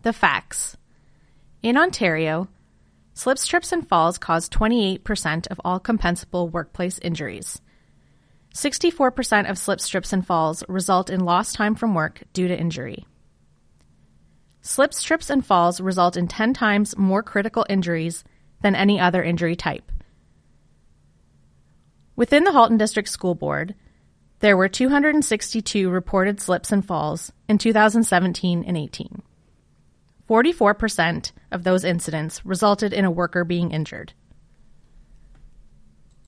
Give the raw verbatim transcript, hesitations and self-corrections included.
The facts. In Ontario, slips, trips, and falls cause twenty-eight percent of all compensable workplace injuries. sixty-four percent of slips, trips, and falls result in lost time from work due to injury. Slips, trips, and falls result in ten times more critical injuries than any other injury type. Within the Halton District School Board, there were two hundred sixty-two reported slips and falls in two thousand seventeen and eighteen. forty-four percent of those incidents resulted in a worker being injured.